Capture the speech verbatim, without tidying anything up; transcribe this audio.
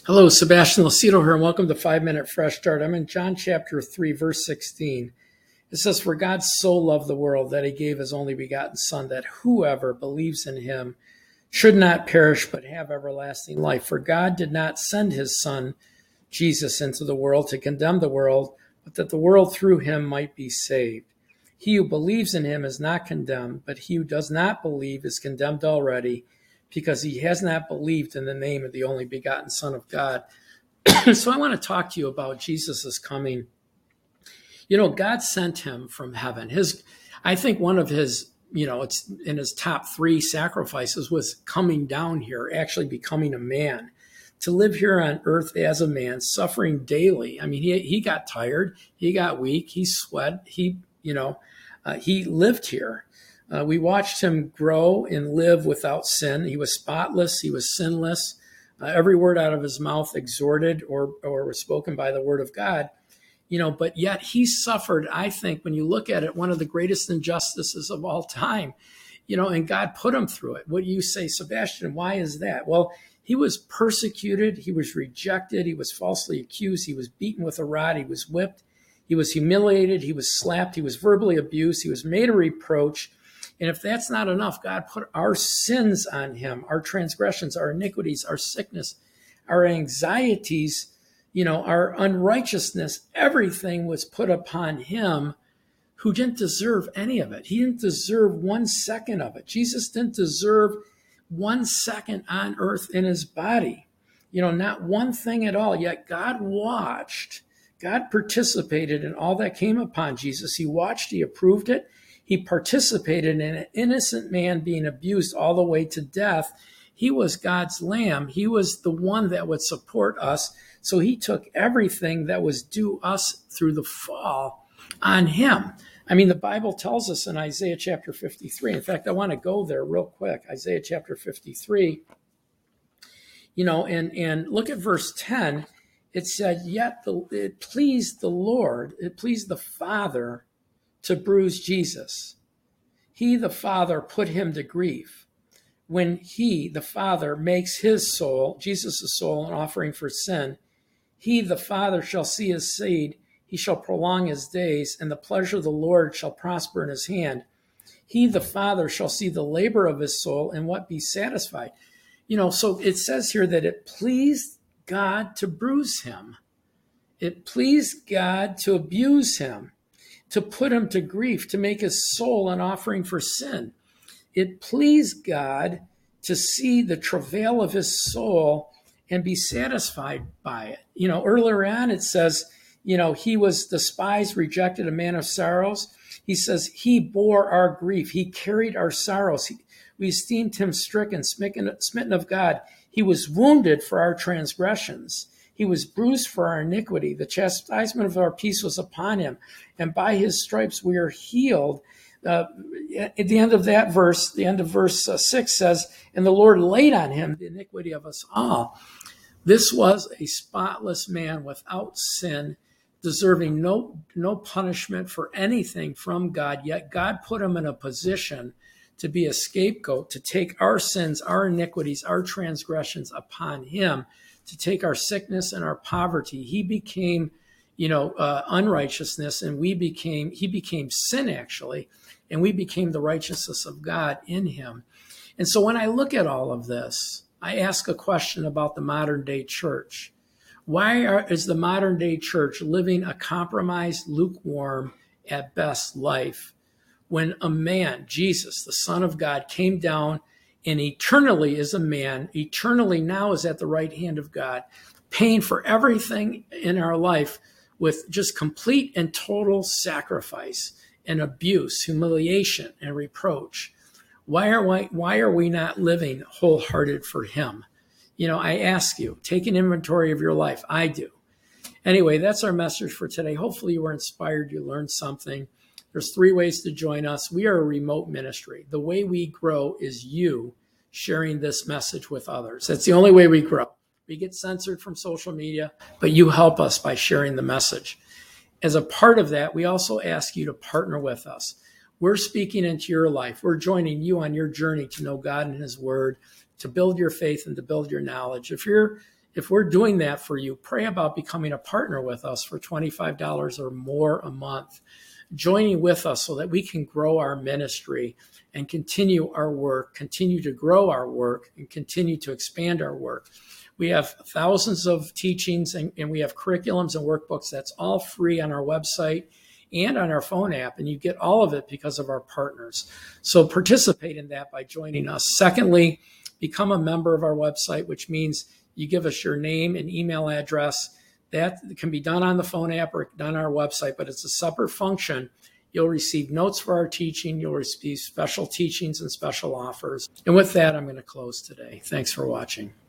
Hello, Sebastian Lucido here, and welcome to Five Minute Fresh Start. I'm in John chapter three, verse sixteen. It says, "For God so loved the world that he gave his only begotten Son, that whoever believes in him should not perish but have everlasting life. For God did not send his Son, Jesus, into the world to condemn the world, but that the world through him might be saved. He who believes in him is not condemned, but he who does not believe is condemned already, because he has not believed in the name of the only begotten Son of God." So I want to talk to you about Jesus' coming. You know, God sent him from heaven. His, I think one of his, you know, it's in his top three sacrifices was coming down here, actually becoming a man, to live here on earth as a man, suffering daily. I mean, he he got tired, he got weak, he sweat, he, you know, uh, he lived here. Uh, we watched him grow and live without sin. He was spotless. He was sinless. Uh, every word out of his mouth exhorted or or was spoken by the word of God. You know, but yet he suffered, I think, when you look at it, one of the greatest injustices of all time. You know, and God put him through it. What do you say, Sebastian? Why is that? Well, he was persecuted. He was rejected. He was falsely accused. He was beaten with a rod. He was whipped. He was humiliated. He was slapped. He was verbally abused. He was made a reproach. And if that's not enough, God put our sins on him, our transgressions, our iniquities, our sickness, our anxieties, you know, our unrighteousness, everything was put upon him who didn't deserve any of it. He didn't deserve one second of it. Jesus didn't deserve one second on earth in his body, you know, not one thing at all. Yet God watched, God participated in all that came upon Jesus. He watched, he approved it. He participated in an innocent man being abused all the way to death. He was God's lamb. He was the one that would support us. So he took everything that was due us through the fall on him. I mean, the Bible tells us in Isaiah chapter fifty-three. In fact, I want to go there real quick. Isaiah chapter fifty-three, you know, and, and look at verse ten. It said, yet the, it pleased the Lord, it pleased the Father to bruise Jesus. He, the Father, put him to grief. When he, the Father, makes his soul, Jesus' soul, an offering for sin, he, the Father, shall see his seed. He shall prolong his days, and the pleasure of the Lord shall prosper in his hand. He, the Father, shall see the labor of his soul, and what be satisfied. You know, so it says here that it pleased God to bruise him. It pleased God to abuse him, to put him to grief, to make his soul an offering for sin. It pleased God to see the travail of his soul and be satisfied by it. You know, earlier on it says, you know, he was despised, rejected, a man of sorrows. He says, he bore our grief. He carried our sorrows. He, we esteemed him stricken, smitten, smitten of God. He was wounded for our transgressions. He was bruised for our iniquity. The chastisement of our peace was upon him, and by his stripes we are healed. Uh, at the end of that verse, the end of verse uh, six says, and the Lord laid on him the iniquity of us all. This was a spotless man without sin, deserving no, no punishment for anything from God, yet God put him in a position to be a scapegoat, to take our sins, our iniquities, our transgressions upon him, to take our sickness and our poverty. He became, you know, uh, unrighteousness, and we became, he became sin actually, and we became the righteousness of God in him. And so when I look at all of this, I ask a question about the modern day church. Why are, is the modern day church living a compromised, lukewarm, at best life when a man, Jesus, the Son of God, came down and eternally is a man, eternally now is at the right hand of God, paying for everything in our life with just complete and total sacrifice and abuse, humiliation and reproach? Why are we, why are we not living wholehearted for him? You know, I ask you, take an inventory of your life. I do. Anyway, that's our message for today. Hopefully you were inspired, you learned something. There's three ways to join us. We are a remote ministry. The way we grow is you sharing this message with others. That's the only way we grow. We get censored from social media, but you help us by sharing the message. As a part of that, we also ask you to partner with us. We're speaking into your life. We're joining you on your journey to know God and his word, to build your faith and to build your knowledge. If you're if we're doing that for you, pray about becoming a partner with us for twenty-five dollars or more a month, joining with us so that we can grow our ministry and continue our work, continue to grow our work, and continue to expand our work. We have thousands of teachings and, and we have curriculums and workbooks. That's all free on our website and on our phone app, and you get all of it because of our partners. So participate in that by joining us. Secondly, become a member of our website, which means you give us your name and email address. That can be done on the phone app or done on our website, but it's a separate function. You'll receive notes for our teaching. You'll receive special teachings and special offers. And with that, I'm going to close today. Thanks for watching.